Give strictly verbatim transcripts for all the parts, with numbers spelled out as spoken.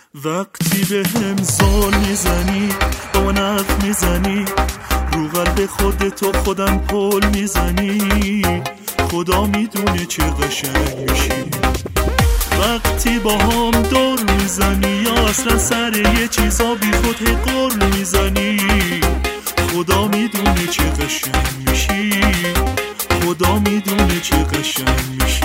وقتی به هم زل میزنی با من حرف میزنی رو قلب خودتو خودم پل میزنی خدا میدونه چه قشنگ میشی وقتی با هم دور میزنی یا اصلا سر یه چیزا بی خود قر میزنی خدا میدونه چه قشنگ میشی خدا میدونه چه قشنگ میشی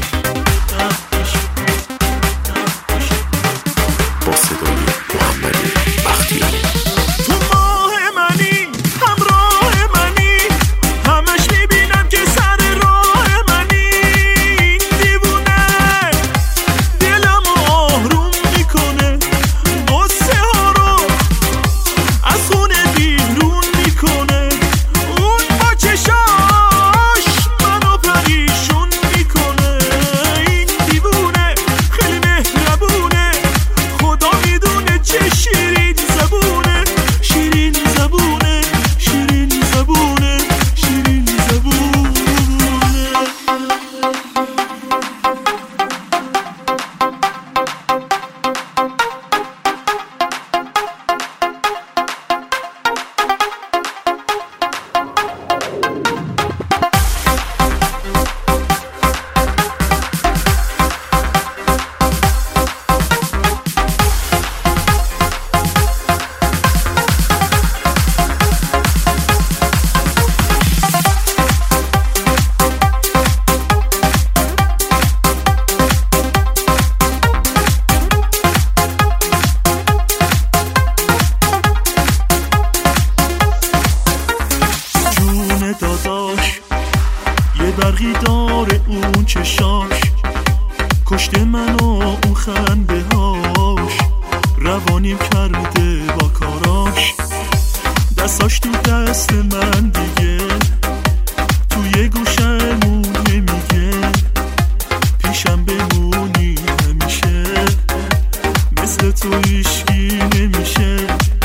با صدای محمد بختیاری تو ماه منی همراه منی همش میبینم که سر راه منی دیوونه دلمو آروم میکنه قصه ها رو از خونه بیرون میکنه اون با چشاش منو پریشون میکنه این دیوونه خیلی مهربونه خدا میدونه چه شیرین زبونه شیرین زبونه شیرین زبونه شیرین زبونه داداش یه برقی داره اون چشاش کشته منو اون خنده هاش روانیم کرده با کاراش دستاش تو دست من دیگه توی گوشمون نمیگه پیشم بمونی همیشه مثل تو هیچکی نمیشه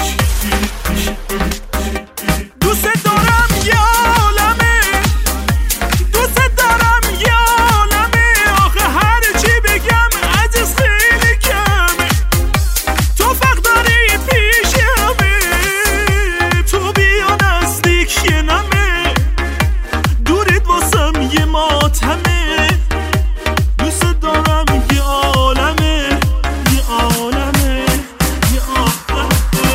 دوست دارم یه عالمه دوست دارم یه عالمه آخه هر چی بگم عزیز خیلی کمه تو فقط داری پیش همه تو بیا نزدیک یه نمه دورت واسم یه ماتمه دوست دارم یه عالمه یه عالمه یه عالمه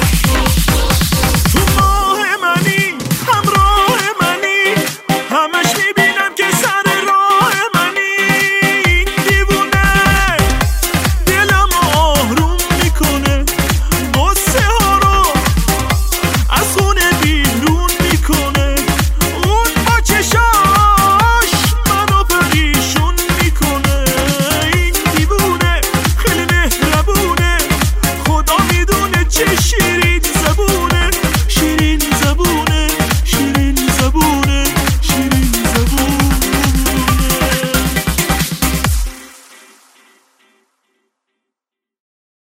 تو ماه منی همراه منی همش میبینم که سر راه منی دیوونه دلمو آروم میکنه قصه ها رو از خونه بیرون میکنه اون با چشاش منو پریشون میکنه این دیوونه خیلی مهربونه خدا میدونه چه شیرینه